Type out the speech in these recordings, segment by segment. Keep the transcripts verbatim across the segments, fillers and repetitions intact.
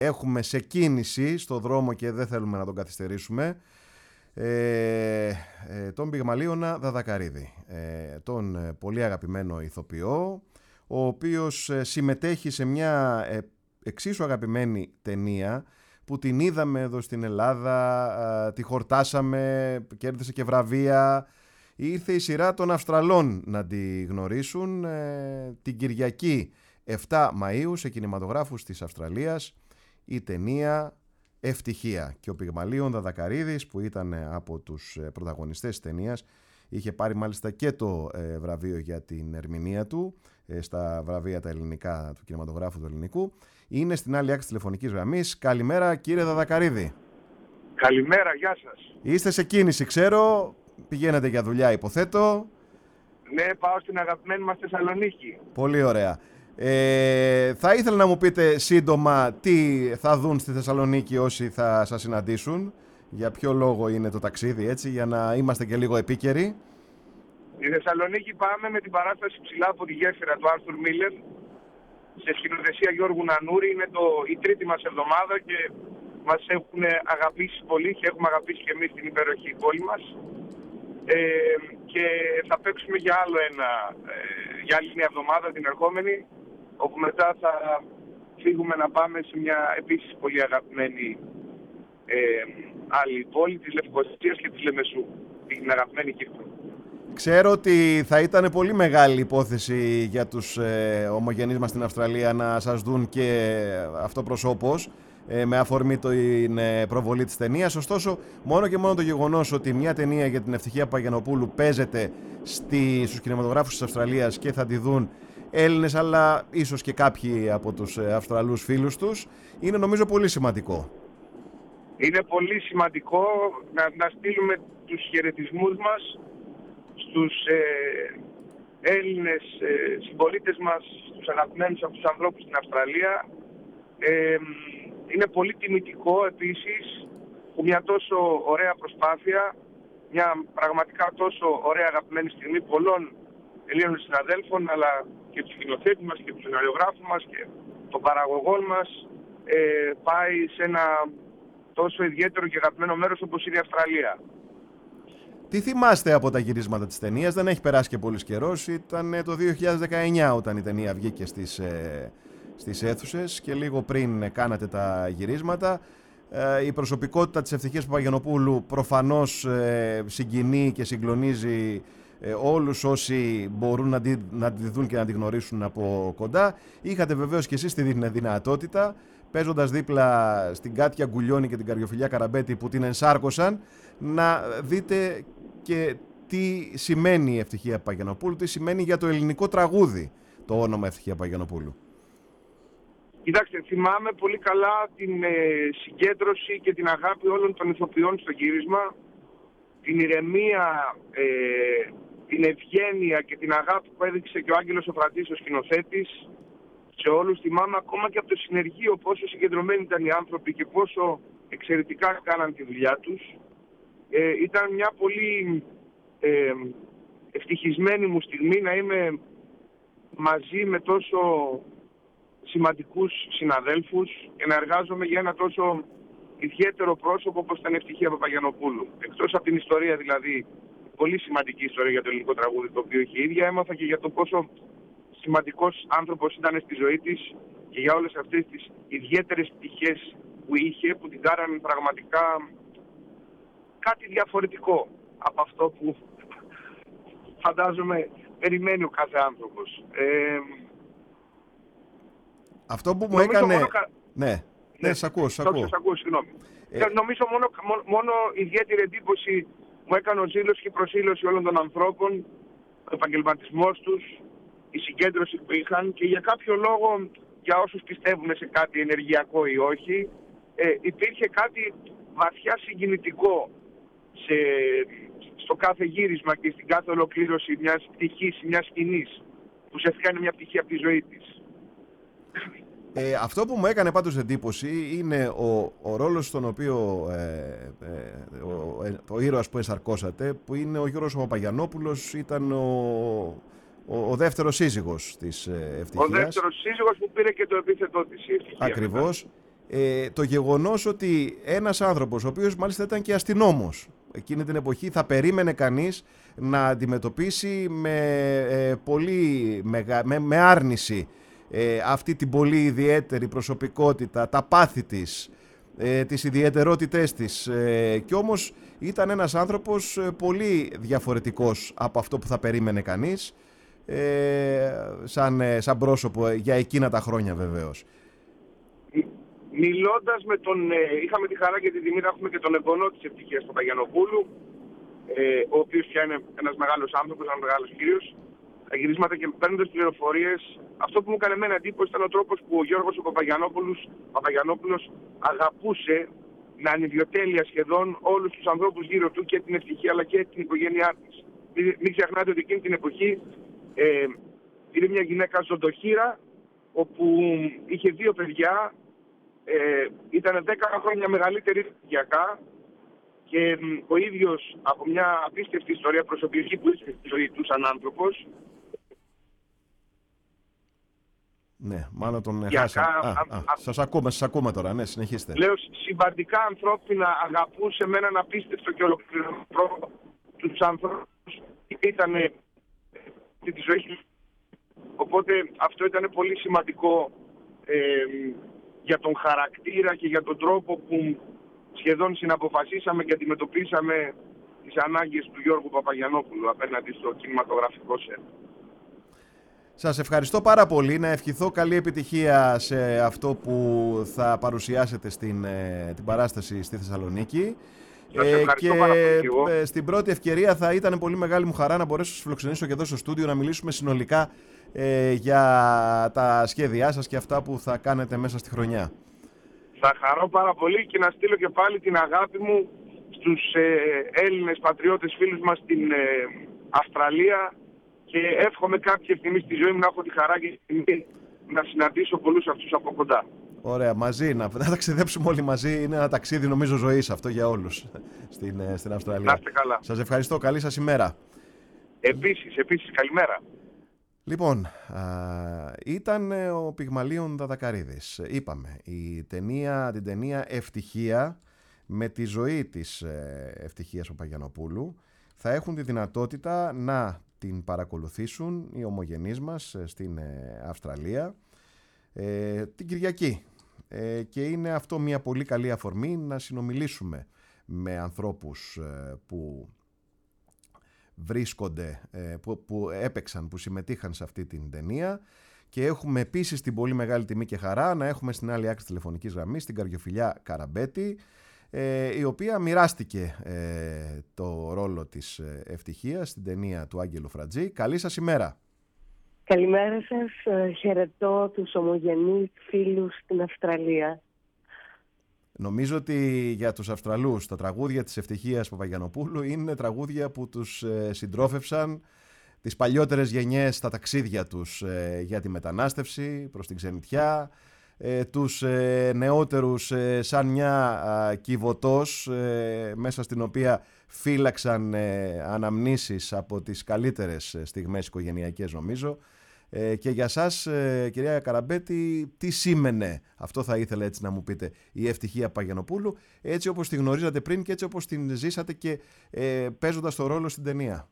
έχουμε σε κίνηση στο δρόμο και δεν θέλουμε να τον καθυστερήσουμε ε, ε, τον Πυγμαλίωνα Δαδακαρίδη, ε, τον ε, πολύ αγαπημένο ηθοποιό, ο οποίος ε, συμμετέχει σε μια ε, εξίσου αγαπημένη ταινία που την είδαμε εδώ στην Ελλάδα, ε, τη χορτάσαμε, κέρδισε και βραβεία. Ήρθε η σειρά των Αυστραλών να τη γνωρίσουν ε, την Κυριακή επτά Μαΐου σε κινηματογράφους της Αυστραλίας η ταινία Ευτυχία. Και ο Πυγμαλίων Δαδακαρίδης, που ήταν από τους πρωταγωνιστές της ταινίας, είχε πάρει μάλιστα και το ε, βραβείο για την ερμηνεία του ε, στα βραβεία τα ελληνικά του κινηματογράφου του ελληνικού. Είναι στην άλλη άκρη της τηλεφωνικής γραμμής. Καλημέρα κύριε Δαδακαρίδη. Καλημέρα, γεια σας. Είστε σε κίνηση, ξέρω. Πηγαίνετε για δουλειά, υποθέτω. Ναι, πάω στην αγαπημένη μας Θεσσαλονίκη. Πολύ ωραία. Ε, θα ήθελα να μου πείτε σύντομα τι θα δουν στη Θεσσαλονίκη όσοι θα σας συναντήσουν. Για ποιο λόγο είναι το ταξίδι, έτσι, για να είμαστε και λίγο επίκαιροι. Στη Θεσσαλονίκη πάμε με την παράσταση Ψηλά από τη γέφυρα του Άρθουρ Μίλερ σε σκηνοθεσία Γιώργου Νανούρη. Είναι το, η τρίτη μας εβδομάδα και μας έχουν αγαπήσει πολύ και έχουμε αγαπήσει και εμείς την υπέροχη πόλη μας. Ε, και θα παίξουμε για άλλο ένα, ε, για άλλη μια εβδομάδα την ερχόμενη, όπου μετά θα φύγουμε να πάμε σε μια επίσης πολύ αγαπημένη ε, άλλη πόλη της Λευκοσίας και της Λεμεσού, την αγαπημένη Κύπρο. Ξέρω ότι θα ήταν πολύ μεγάλη υπόθεση για τους ε, ομογενείς μας στην Αυστραλία να σας δουν και αυτοπροσώπως ε, με αφορμή την ε, προβολή της ταινίας. Ωστόσο, μόνο και μόνο το γεγονός ότι μια ταινία για την Ευτυχία Παπαγιανοπούλου παίζεται στη, στους κινηματογράφους της Αυστραλίας και θα τη δουν Έλληνες, αλλά ίσως και κάποιοι από τους ε, Αυστραλούς φίλους τους, είναι νομίζω πολύ σημαντικό. Είναι πολύ σημαντικό να, να στείλουμε τους χαιρετισμούς μας στους ε, Έλληνες ε, συμπολίτες μας, στους αγαπημένους αυτούς τους ανθρώπους στην Αυστραλία. Ε, είναι πολύ τιμητικό επίσης που μια τόσο ωραία προσπάθεια, μια πραγματικά τόσο ωραία αγαπημένη στιγμή πολλών Ελλήνων συναδέλφων, αλλά και του σκηνοθέτη μας και του σεναριογράφου μας και των παραγωγών μας, ε, πάει σε ένα τόσο ιδιαίτερο και αγαπημένο μέρος όπως είναι η Αυστραλία. Τι θυμάστε από τα γυρίσματα της ταινίας? Δεν έχει περάσει και πολύς καιρός. Ήταν το δύο χιλιάδες δεκαεννιά όταν η ταινία βγήκε στις, ε, στις αίθουσες και λίγο πριν κάνατε τα γυρίσματα. Ε, η προσωπικότητα της Ευτυχίας Παπαγιανοπούλου προφανώς ε, συγκινεί και συγκλονίζει ε, όλους όσοι μπορούν να τη, να τη δουν και να τη γνωρίσουν από κοντά. Είχατε βεβαίως και εσείς τη δυνατότητα, παίζοντας δίπλα στην Κάτια Γκουλιώνη και την Καριοφιλιά Καραμπέτη που την ενσάρκωσαν, να δείτε και τι σημαίνει η Ευτυχία Παπαγιανοπούλου, τι σημαίνει για το ελληνικό τραγούδι το όνομα Ευτυχία Παπαγιανοπούλου. Κοιτάξτε, θυμάμαι πολύ καλά την ε, συγκέντρωση και την αγάπη όλων των ηθοποιών στο γύρισμα, την ηρεμία, ε, την ευγένεια και την αγάπη που έδειξε και ο Άγγελος Σοφρατής, ο σκηνοθέτης, σε όλους. Θυμάμαι ακόμα και από το συνεργείο πόσο συγκεντρωμένοι ήταν οι άνθρωποι και πόσο εξαιρετικά κάναν τη δουλειά τους. Ε, ήταν μια πολύ ε, ευτυχισμένη μου στιγμή να είμαι μαζί με τόσο σημαντικούς συναδέλφους και να εργάζομαι για ένα τόσο ιδιαίτερο πρόσωπο όπως ήταν η Ευτυχία Παπαγιανοπούλου. Εκτός από την ιστορία, δηλαδή, πολύ σημαντική ιστορία για το ελληνικό τραγούδι, το οποίο είχε η ίδια, έμαθα και για το πόσο σημαντικός άνθρωπος ήταν στη ζωή της και για όλες αυτές τις ιδιαίτερες πτυχές που είχε, που την κάνανε πραγματικά κάτι διαφορετικό από αυτό που φαντάζομαι περιμένει ο κάθε άνθρωπος. Ε, αυτό που μου έκανε... Μόνο... Ναι, ναι, ναι, σ' ακούω, σ' ακούω. Σ' ακούω, συγγνώμη. Ε... Νομίζω μόνο, μόνο ιδιαίτερη εντύπωση μου έκανε ο ζήλος και η προσήλωση όλων των ανθρώπων, ο επαγγελματισμός τους, η συγκέντρωση που είχαν και για κάποιο λόγο, για όσους πιστεύουν σε κάτι ενεργειακό ή όχι, ε, υπήρχε κάτι βαθιά συγκινητικό σε, στο κάθε γύρισμα και στην κάθε ολοκλήρωση μιας πτυχής, μιας σκηνής που σε κάνει μια πτυχή από τη ζωή της. Ε, αυτό που μου έκανε πάντως εντύπωση είναι ο, ο ρόλος στον οποίο ε, ε, ο, ε, ο ήρωας που ενσαρκώσατε, που είναι ο Γιώργος Παπαγιανόπουλος, ήταν ο, ο, ο δεύτερος σύζυγος της ε, Ευτυχίας. Ο δεύτερος σύζυγος που πήρε και το επίθετό της η Ευτυχία. Ακριβώς. Ε, το γεγονός ότι ένας άνθρωπος, ο οποίος μάλιστα ήταν και αστυνόμος εκείνη την εποχή, θα περίμενε κανείς να αντιμετωπίσει με, ε, πολύ, με, με άρνηση ε, αυτή την πολύ ιδιαίτερη προσωπικότητα, τα πάθη της, ε, τις ιδιαιτερότητές της, ε, και όμως ήταν ένας άνθρωπος πολύ διαφορετικός από αυτό που θα περίμενε κανείς, ε, σαν, σαν πρόσωπο για εκείνα τα χρόνια βεβαίως. Μιλώντας με τον, ε, είχαμε τη χαρά και τη τιμή να έχουμε και τον εγγονό της Ευτυχίας Παπαγιαννοπούλου, ε, ο οποίος πια είναι ένας μεγάλος άνθρωπος, ένας μεγάλος κύριος, τα γυρίσματα και παίρνοντας πληροφορίες. Αυτό που μου έκανε εμένα εντύπωση ήταν ο τρόπος που ο Γιώργος ο Παπαγιαννόπουλος, Παπαγιαννόπουλος αγαπούσε με ανιδιοτέλεια σχεδόν όλους τους ανθρώπους γύρω του, και την Ευτυχία αλλά και την οικογένειά της. Μην, μην ξεχνάτε ότι εκείνη την εποχή ε, είναι μια γυναίκα ζωντοχύρα, όπου είχε δύο παιδιά. Ε, ήταν δέκα χρόνια μεγαλύτερη ηλικιακά, και ε, ο ίδιος από μια απίστευτη ιστορία προσωπική που είχε στη ζωή του σαν άνθρωπος. Ναι, μάλλον τον χάσαμε. Α, α, α, σας ακούμε, σας ακούμε τώρα, ναι, συνεχίστε. Λέω, συμπαντικά ανθρώπινα, αγαπούσε με έναν απίστευτο και ολοκληρωμένο τρόπο τους ανθρώπους που ήταν ε, τη ζωή του. Οπότε αυτό ήταν πολύ σημαντικό ε, για τον χαρακτήρα και για τον τρόπο που σχεδόν συναποφασίσαμε και αντιμετωπίσαμε τις ανάγκες του Γιώργου Παπαγιαννόπουλου απέναντι στο κινηματογραφικό σετ. Σας ευχαριστώ πάρα πολύ. Να ευχηθώ καλή επιτυχία σε αυτό που θα παρουσιάσετε στην την παράσταση στη Θεσσαλονίκη. Σας ευχαριστώ και πάρα πολύ εγώ. Στην πρώτη ευκαιρία θα ήταν πολύ μεγάλη μου χαρά να μπορέσω να σας φιλοξενήσω και εδώ στο στούντιο, να μιλήσουμε συνολικά ε, για τα σχέδιά σας και αυτά που θα κάνετε μέσα στη χρονιά. Θα χαρώ πάρα πολύ και να στείλω και πάλι την αγάπη μου στους ε, Έλληνες πατριώτες φίλους μας στην ε, Αυστραλία, και εύχομαι κάποια στιγμή στη ζωή μου να έχω τη χαρά και τη τιμή να συναντήσω πολλούς αυτούς από κοντά. Ωραία, μαζί, να, να ταξιδέψουμε όλοι μαζί. Είναι ένα ταξίδι νομίζω ζωής αυτό για όλους στην, στην Αυστραλία. Να είστε καλά. Σας ευχαριστώ, καλή σας ημέρα. Επίσης, επίσης, καλημέρα. Λοιπόν, α, ήταν ο Πυγμαλίων Δαδακαρίδης. Είπαμε, η ταινία, την ταινία Ευτυχία, με τη ζωή της Ευτυχίας Παπαγιαννοπούλου, θα έχουν τη δυνατότητα να την παρακολουθήσουν οι ομογενείς μας στην Αυστραλία ε, την Κυριακή. Ε, και είναι αυτό μια πολύ καλή αφορμή να συνομιλήσουμε με ανθρώπους ε, που βρίσκονται, ε, που, που έπαιξαν, που συμμετείχαν σε αυτή την ταινία, και έχουμε επίσης την πολύ μεγάλη τιμή και χαρά να έχουμε στην άλλη άκρη τηλεφωνικής γραμμής την Καριοφιλιά Καραμπέτη, Ε, η οποία μοιράστηκε ε, το ρόλο της ε, Ευτυχίας στην ταινία του Άγγελου Φρατζή. Καλή σας ημέρα. Καλημέρα σας. Ε, χαιρετώ τους ομογενείς φίλους στην Αυστραλία. Νομίζω ότι για τους Αυστραλούς τα τραγούδια της Ευτυχίας Παπαγιαννοπούλου είναι τραγούδια που τους ε, συντρόφευσαν τις παλιότερες γενιές στα ταξίδια τους ε, για τη μετανάστευση προς την ξενιτιά, Ε, τους ε, νεότερους ε, σαν μια ε, κυβωτός ε, μέσα στην οποία φύλαξαν ε, αναμνήσεις από τις καλύτερες στιγμές οικογενειακές νομίζω, ε, και για σας ε, κυρία Καραμπέτη, τι σήμαινε, αυτό θα ήθελα έτσι να μου πείτε, η Ευτυχία Παπαγιαννοπούλου, έτσι όπως τη γνωρίζατε πριν και έτσι όπως την ζήσατε και ε, παίζοντας το ρόλο στην ταινία.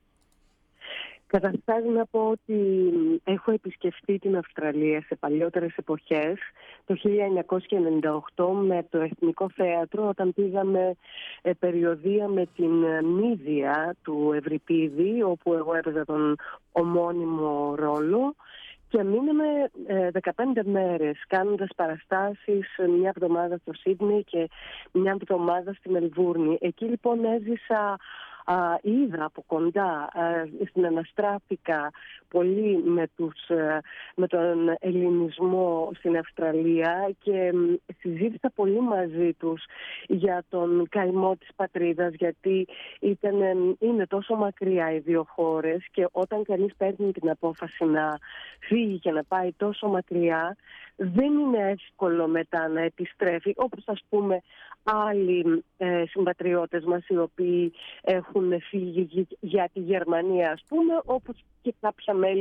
Καταρχάς να πω ότι έχω επισκεφτεί την Αυστραλία σε παλιότερες εποχές, το χίλια εννιακόσια ενενήντα οκτώ με το Εθνικό Θέατρο, όταν πήγαμε ε, περιοδεία με την Μύδια του Ευρυπίδη, όπου εγώ έπαιζα τον ομώνυμο ρόλο, και μείναμε ε, δεκαπέντε μέρες κάνοντας παραστάσεις, μια εβδομάδα στο Σίδνεϊ και μια εβδομάδα στη Μελβούρνη. Εκεί λοιπόν έζησα, α, είδα από κοντά, α, συναναστράφηκα πολύ με, τους, α, με τον ελληνισμό στην Αυστραλία και α, συζήτησα πολύ μαζί τους για τον καημό της πατρίδας, γιατί ήταν, είναι τόσο μακριά οι δύο χώρες, και όταν κανείς παίρνει την απόφαση να φύγει και να πάει τόσο μακριά, δεν είναι εύκολο μετά να επιστρέφει, όπως ας πούμε άλλοι ε, συμπατριώτες μας οι οποίοι έχουν φύγει για τη Γερμανία, ας πούμε, όπως και κάποια μέλη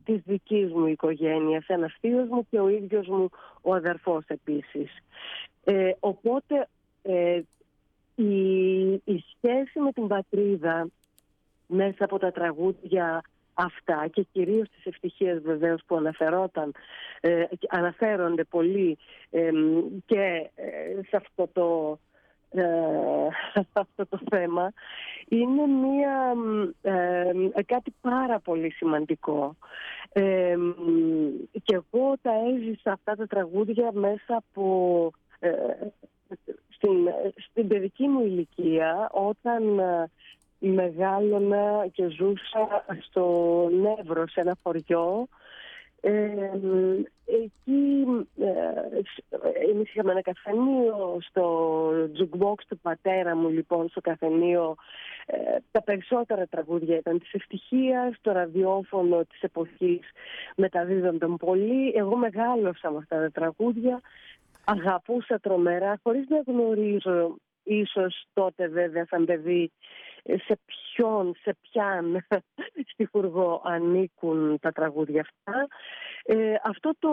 της δικής μου οικογένειας, ένας θείος μου και ο ίδιος μου ο αδερφός επίσης. Ε, οπότε ε, η, η σχέση με την πατρίδα μέσα από τα τραγούδια αυτά και κυρίως τις ευτυχίες βεβαίως που αναφερόταν, ε, αναφέρονται πολύ ε, και ε, σε αυτό το Ε, αυτό το θέμα, είναι μια, ε, κάτι πάρα πολύ σημαντικό. Ε, και εγώ τα έζησα αυτά τα τραγούδια μέσα από ε, στην, στην παιδική μου ηλικία, όταν ε, μεγάλωνα και ζούσα στο Νεύρο, σε ένα χωριό. Ε, εκεί ε, εμείς είχαμε ένα καφενείο, στο jukebox του πατέρα μου, λοιπόν, στο καφενείο ε, τα περισσότερα τραγούδια ήταν της ευτυχίας, το ραδιόφωνο της εποχής μεταδίδονταν πολύ. Εγώ μεγάλωσα με αυτά τα τραγούδια, αγαπούσα τρομερά, χωρίς να γνωρίζω ίσως τότε βέβαια σαν παιδί σε ποιον, σε ποιαν στιχουργό ανήκουν τα τραγούδια αυτά. Ε, αυτό το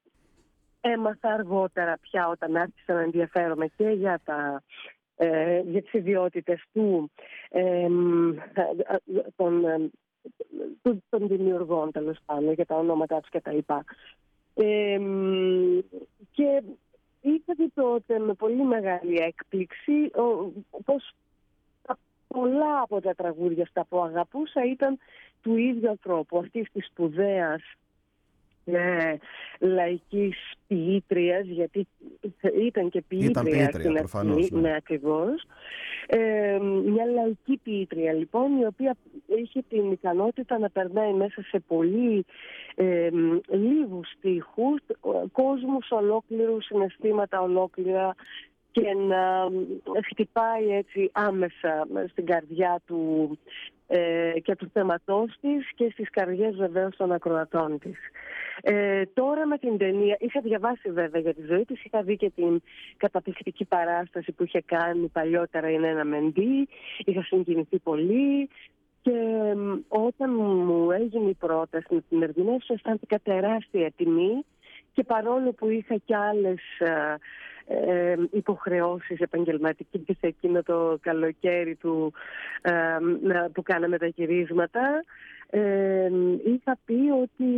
έμαθα αργότερα πια, όταν άρχισα να ενδιαφέρομαι και για, τα, ε, για τις ιδιότητες του, ε, των, των, των δημιουργών, τέλος πάντων, για τα ονόματά τους κτλ. Ε, και είχα δει τότε με πολύ μεγάλη έκπληξη πώς πολλά από τα τραγούδια αυτά που αγαπούσα ήταν του ίδιου ανθρώπου, αυτής της σπουδαίας ε, λαϊκής ποιήτριας, γιατί ήταν και ποιήτρια, ήταν ποιήτρια προφανώς, ναι, ναι, ακριβώς. Ε, μια λαϊκή ποιήτρια, λοιπόν, η οποία είχε την ικανότητα να περνάει μέσα σε πολύ ε, λίγους στίχους, κόσμους ολόκληρους, συναισθήματα ολόκληρα, και να χτυπάει έτσι άμεσα στην καρδιά του ε, και του θέματός της και στις καρδιές βεβαίως των ακροατών της. Ε, τώρα με την ταινία, είχα διαβάσει βέβαια για τη ζωή της, είχα δει και την καταπληκτική παράσταση που είχε κάνει παλιότερα η Νένα Μεντή, είχα συγκινηθεί πολύ και ε, όταν μου έγινε η πρόταση να την ερμηνεύσω, αισθάνθηκα τεράστια τιμή και παρόλο που είχα και άλλες ε, Ε, υποχρεώσεις επαγγελματικές σε εκείνο το καλοκαίρι του, ε, που κάναμε τα γυρίσματα, ε, είχα πει ότι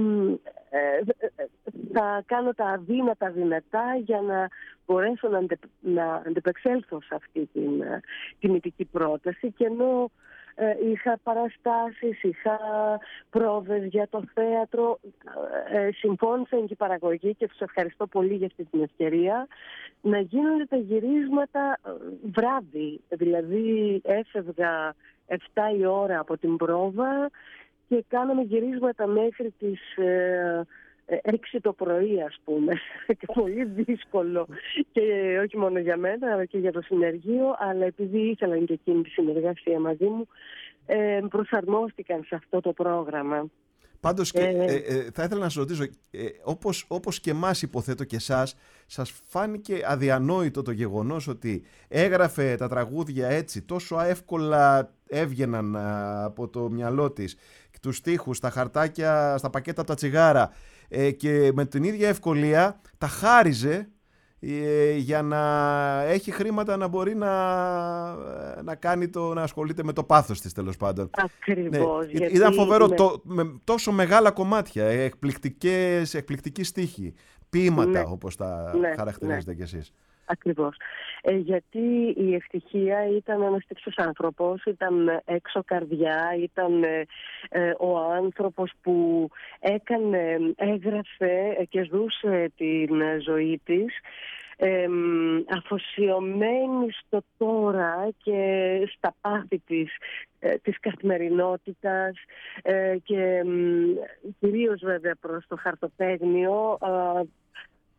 ε, θα κάνω τα αδύνατα δυνατά για να μπορέσω να, αντε, να αντεπεξέλθω σε αυτή την τιμητική πρόταση, και ενώ Ε, είχα παραστάσεις, είχα πρόβες για το θέατρο, ε, συμφώνησαν και η παραγωγή και τους ευχαριστώ πολύ για αυτή την ευκαιρία να γίνονται τα γυρίσματα βράδυ, δηλαδή έφευγα εφτά η ώρα από την πρόβα και κάναμε γυρίσματα μέχρι τις ε, έξι το πρωί, ας πούμε. Και πολύ δύσκολο, και όχι μόνο για μένα αλλά και για το συνεργείο, αλλά επειδή ήθελαν και εκείνη τη συνεργασία μαζί μου, ε, προσαρμόστηκαν σε αυτό το πρόγραμμα. Πάντως και, ε, ε, ε, θα ήθελα να σας ρωτήσω, ε, όπως, όπως και εμάς υποθέτω και εσάς, σας φάνηκε αδιανόητο το γεγονός ότι έγραφε τα τραγούδια έτσι, τόσο εύκολα έβγαιναν από το μυαλό της, τους στίχους, στα χαρτάκια, στα πακέτα από τα τσιγάρα, ε, και με την ίδια ευκολία τα χάριζε ε, για να έχει χρήματα να μπορεί να, να, κάνει το, να ασχολείται με το πάθος της, τέλος πάντων. Ακριβώς. Ναι. Γιατί Ήταν φοβερό, με... το, με τόσο μεγάλα κομμάτια, εκπληκτικές, εκπληκτικοί στίχοι, ποίηματα, ναι, όπως τα ναι, χαρακτηρίζετε, ναι, κι εσείς. Ακριβώς. Ε, γιατί η ευτυχία ήταν ένας τέτοιος άνθρωπος, ήταν έξω καρδιά, ήταν ε, ε, ο άνθρωπος που έκανε, έγραφε και ζούσε την ζωή της ε, αφοσιωμένη στο τώρα και στα πάθη της, ε, της καθημερινότητας ε, και ε, κυρίως βέβαια προς το χαρτοπαίγνιο, ε,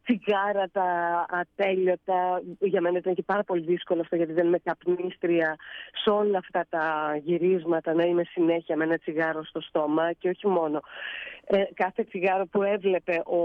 τσιγάρα τα ατέλειωτα. Για μένα ήταν και πάρα πολύ δύσκολο αυτό, γιατί δεν είμαι καπνίστρια. Σε όλα αυτά τα γυρίσματα να είμαι συνέχεια με ένα τσιγάρο στο στόμα, και όχι μόνο. Ε, κάθε τσιγάρο που έβλεπε ο,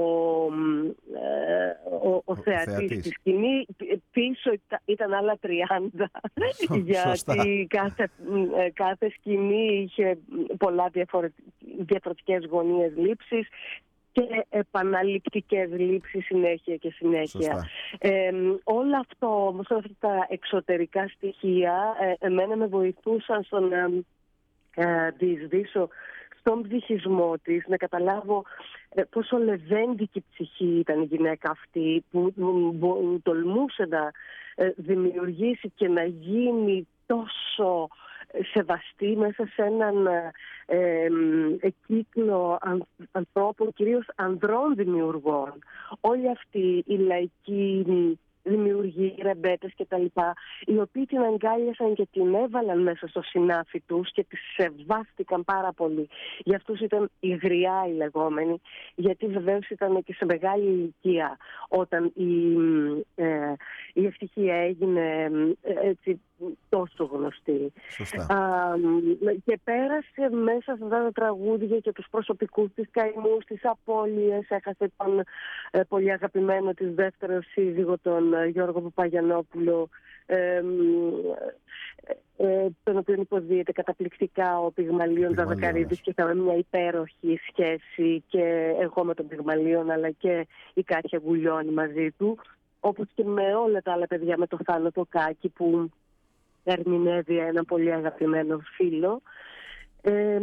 ε, ο, ο, ο θεατής, θεατής στη σκηνή, πίσω ήταν άλλα τριάντα. Γιατί κάθε, κάθε σκηνή είχε πολλά διαφορετικές γωνίες λήψης και επαναληπτικές λήψεις συνέχεια και συνέχεια. Ε, όλα αυτό όμως, όλα αυτά τα εξωτερικά στοιχεία, ε, εμένα με βοηθούσαν στο να ε, διεισδύσω στον ψυχισμό της, να καταλάβω ε, πόσο λεβέντικη ψυχή ήταν η γυναίκα αυτή, που, που, που τολμούσε να ε, δημιουργήσει και να γίνει τόσο σεβαστή μέσα σε έναν ε, ε, κύκλο αν, ανθρώπων, κυρίως ανδρών δημιουργών. Όλοι αυτοί οι λαϊκοί δημιουργοί, ρεμπέτες κτλ., οι οποίοι την αγκάλιασαν και την έβαλαν μέσα στο συνάφι τους και τη σεβάστηκαν πάρα πολύ. Για αυτούς ήταν η γριά οι λεγόμενοι, γιατί βεβαίως ήταν και σε μεγάλη ηλικία όταν η, ε, η ευτυχία έγινε ε, έτσι τόσο γνωστή. Α, και πέρασε μέσα σε αυτά τα τραγούδια και τους προσωπικούς της καημούς, τις απώλειες. Έχασε τον ε, πολύ αγαπημένο της δεύτερο σύζυγο, τον ε, Γιώργο Παπαγιαννόπουλο, ε, ε, τον οποίο υποδίεται καταπληκτικά ο Πυγμαλίων Δαδακαρίδης, και είχαμε μια υπέροχη σχέση και εγώ με τον Πυγμαλίων, αλλά και η Κάτια Γουλιώνη μαζί του, όπως και με όλα τα άλλα παιδιά, με το Θάνο το Κάκη που ερμηνεύει ένα πολύ αγαπημένο φίλο. Ε,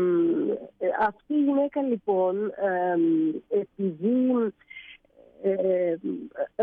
αυτή η γυναίκα λοιπόν, ε, επειδή ε, ε, ε,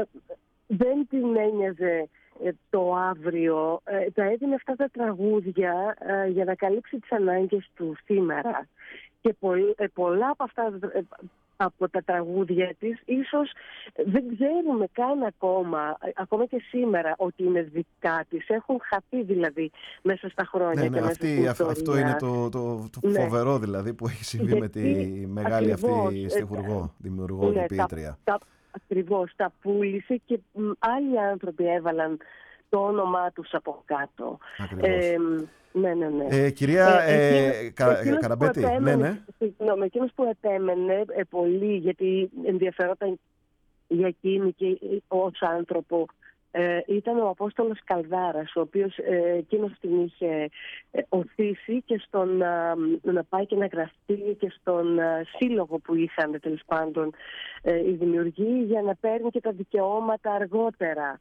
δεν την ένοιαζε το αύριο, ε, τα έδινε αυτά τα τραγούδια ε, για να καλύψει τις ανάγκες του σήμερα. Και πολλ, ε, πολλά από αυτά ε, από τα τραγούδια της ίσως δεν ξέρουμε καν ακόμα, ακόμα και σήμερα, ότι είναι δικά της. Έχουν χαθεί δηλαδή μέσα στα χρόνια. Ναι, ναι, και αυτή, μέσα στην αυτό είναι το, το, το ναι. φοβερό δηλαδή που έχει συμβεί. Γιατί, με τη μεγάλη ακριβώς, αυτή στιχουργό, δημιουργό, ναι, ποιήτρια. Ακριβώς, τα πούλησε και μ, άλλοι άνθρωποι έβαλαν το όνομά τους από κάτω. Ε, ναι, ναι, ναι. Ε, κυρία ε, ε, κα, Καραμπέτη, επέμενε, ναι, ναι. Συγγνώμη, εκείνος που επέμενε ε, πολύ, γιατί ενδιαφερόταν για εκείνη και ως άνθρωπο, ε, ήταν ο Απόστολος Καλδάρας, ο οποίος ε, εκείνος την είχε ε, οθήσει και στον, ε, να πάει και να γραφτεί και στον ε, σύλλογο που είχαν τέλος πάντων ε, οι δημιουργοί, για να παίρνει και τα δικαιώματα αργότερα.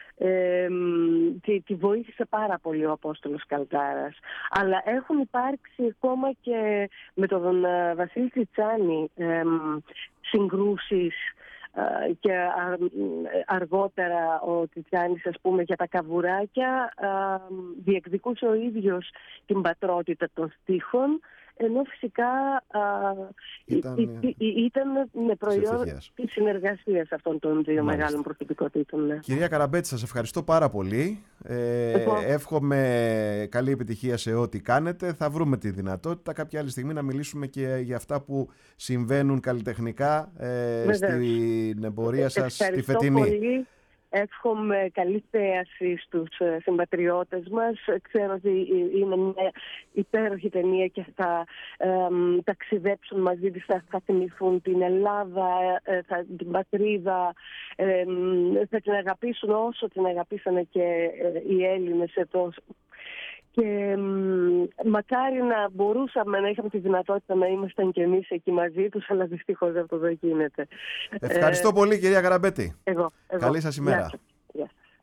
Ε, τη, τη βοήθησε πάρα πολύ ο Απόστολος Καλδάρας. Αλλά έχουν υπάρξει ακόμα και με τον ε, Βασίλη Τριτσάνη ε, συγκρούσεις, ε, και α, αργότερα ο Τριτσάνης, ας πούμε, για τα καβουράκια ε, διεκδικούσε ο ίδιος την πατρότητα των στίχων, ενώ φυσικά α, ήταν, ή, ή, ήταν με προϊόν τη συνεργασία αυτών των δύο Μάλιστα. μεγάλων προσωπικότητων. Ναι. Κυρία Καραμπέτη, σας ευχαριστώ πάρα πολύ. Ε, Εγώ... Εύχομαι καλή επιτυχία σε ό,τι κάνετε. Θα βρούμε τη δυνατότητα κάποια άλλη στιγμή να μιλήσουμε και για αυτά που συμβαίνουν καλλιτεχνικά ε, στην εμπορία σας, τη φετινή. Πολύ. Εύχομαι καλή θέαση στους συμπατριώτες μας. Ξέρω ότι είναι μια υπέροχη ταινία και θα ε, ταξιδέψουν μαζί της, θα, θα θυμηθούν την Ελλάδα, ε, θα, την πατρίδα, ε, θα την αγαπήσουν όσο την αγαπήσανε και ε, οι Έλληνες εδώ. Και μ, μακάρι να μπορούσαμε να είχαμε τη δυνατότητα να ήμασταν και εμείς εκεί μαζί τους, αλλά δυστυχώς αυτό δεν γίνεται. Ευχαριστώ ε, πολύ, κυρία Καραμπέτη. Εγώ, εγώ. Καλή σας ημέρα.